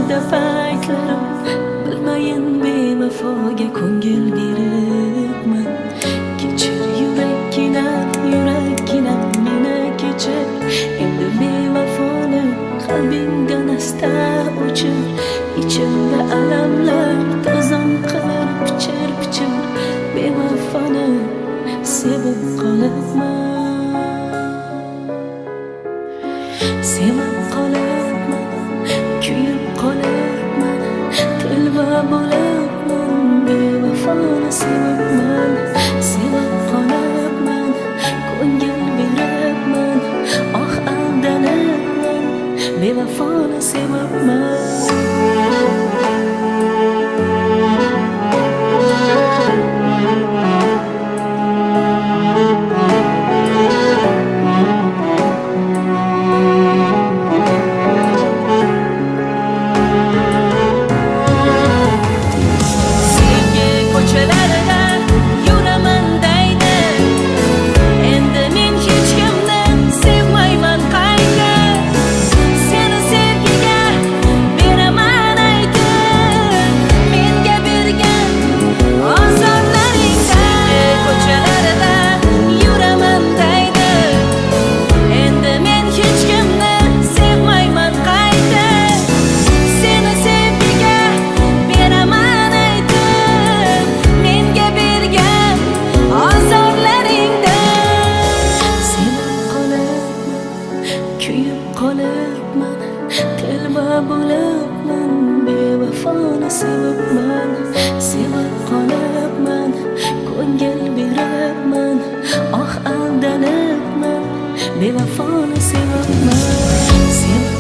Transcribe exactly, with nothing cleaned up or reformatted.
suvda paytlarim bilmayin bevafoga ko'ngil beribman. Kechir yurakkina, yurakkina meni kechir. Endi bevafoni qalbingdan asta o'chir. Ichimda alamlar to'zon qilar pichir-pichir. Bevafoni sevib qolibman, sevib qolibman, kuyib qolibman, telba bo'libman. Bevafoni sevibman, sevib qolibman, ko'ngil beribman, oh aldanibman. Bevafoni sevibman. Kuyib qolibman, telba bo'libman. Bevafoni sevibman, sevib qolibman, ko'ngil beribman, oh aldanibman. Bevafoni sevibman.